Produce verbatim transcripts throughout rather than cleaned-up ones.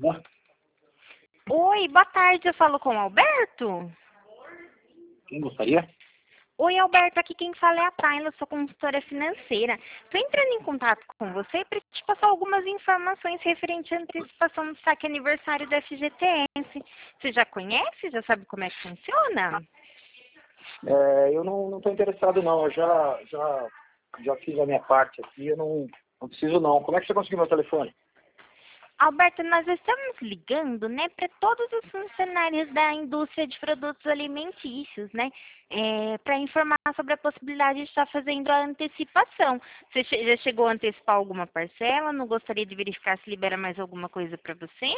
Né? Oi, boa tarde, eu falo com o Alberto? Quem gostaria? Oi, Alberto, aqui quem fala é a Tayla, sou consultora financeira. Estou entrando em contato com você para te passar algumas informações referente à antecipação do saque aniversário da F G T S. Você já conhece? Já sabe como é que funciona? É, eu não estou interessado não, eu já, já, já fiz a minha parte aqui, eu não, não preciso não. Como é que você conseguiu meu telefone? Alberto, nós estamos ligando, né, para todos os funcionários da indústria de produtos alimentícios, né, é, para informar sobre a possibilidade de estar fazendo a antecipação. Você che- já chegou a antecipar alguma parcela? Não gostaria de verificar se libera mais alguma coisa para você?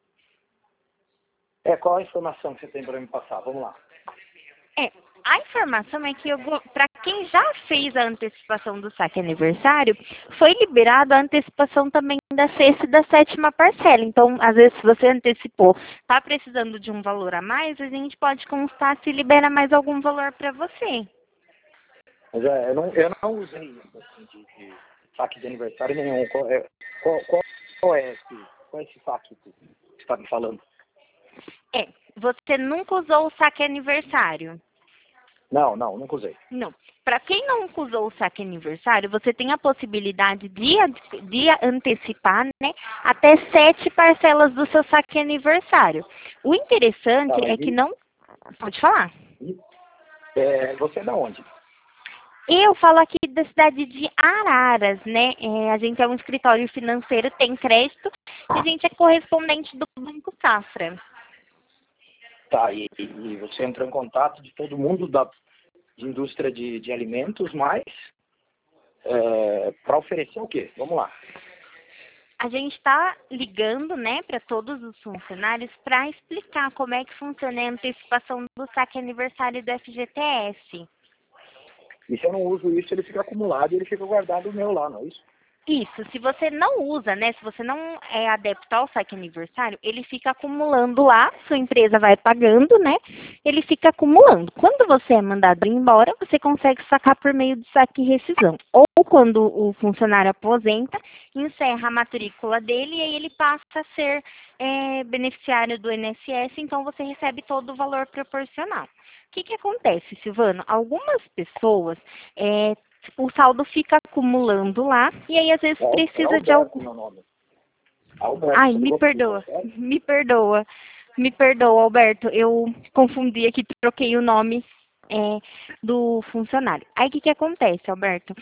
É, qual a informação que você tem para me passar? Vamos lá. É, a informação é que para quem já fez a antecipação do saque aniversário, foi liberado a antecipação também da sexta e da sétima parcela. Então, às vezes, se você antecipou, está precisando de um valor a mais, a gente pode constar se libera mais algum valor para você. Mas é, eu, não, eu não usei isso assim, de, de saque de aniversário nenhum. Qual é, qual, qual, qual é, esse, qual é esse saque que você está me falando? É, você nunca usou o saque aniversário? Não, não, nunca usei. Não. Para quem não usou o saque aniversário, você tem a possibilidade de, de antecipar, né, até sete parcelas do seu saque aniversário. O interessante Tá, é mas que e, não... Pode falar. e, é, você é da onde? Eu falo aqui da cidade de Araras, né? É, a gente é um escritório financeiro, tem crédito, e a gente é correspondente do Banco Safra. Tá, e, e você entrou em contato de todo mundo da de indústria de, de alimentos, mas é, para oferecer o quê? Vamos lá. A gente está ligando, né, para todos os funcionários para explicar como é que funciona a antecipação do saque aniversário do F G T S. E se eu não uso isso, ele fica acumulado e ele fica guardado o meu lá, não é isso? Isso, se você não usa, né, se você não é adepto ao saque aniversário, ele fica acumulando lá, sua empresa vai pagando, né, ele fica acumulando. Quando você é mandado embora, você consegue sacar por meio do saque e rescisão. Ou quando o funcionário aposenta, encerra a matrícula dele e aí ele passa a ser é, beneficiário do I N S S, então você recebe todo o valor proporcional. O que que acontece, Silvano? Algumas pessoas é, o saldo fica acumulando lá e aí às vezes É, Al- é precisa de Alberto algum... meu nome. Alberto, Ai, você me ligou para o perdoa, Alberto? me perdoa, me perdoa, Alberto, eu confundi aqui, troquei o nome é, do funcionário. Aí o que que acontece, Alberto?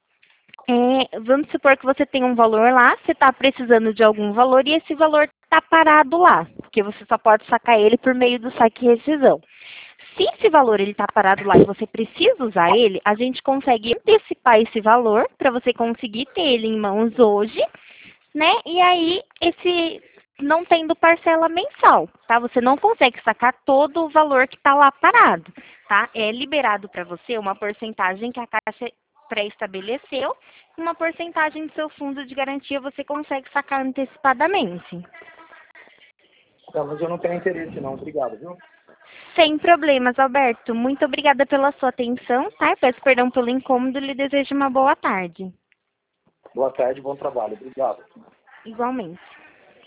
É, vamos supor que você tem um valor lá, você está precisando de algum valor e esse valor está parado lá, porque você só pode sacar ele por meio do saque e rescisão. Se esse valor ele está parado lá e você precisa usar ele, a gente consegue antecipar esse valor para você conseguir ter ele em mãos hoje, né? E aí esse não tendo parcela mensal, tá? Você não consegue sacar todo o valor que está lá parado, tá? É liberado para você uma porcentagem que a Caixa pré-estabeleceu, uma porcentagem do seu fundo de garantia você consegue sacar antecipadamente. Não, mas eu não tenho interesse não, obrigado, viu? Sem problemas, Alberto. Muito obrigada pela sua atenção, tá? Eu peço perdão pelo incômodo e lhe desejo uma boa tarde. Boa tarde, bom trabalho, obrigado. Igualmente.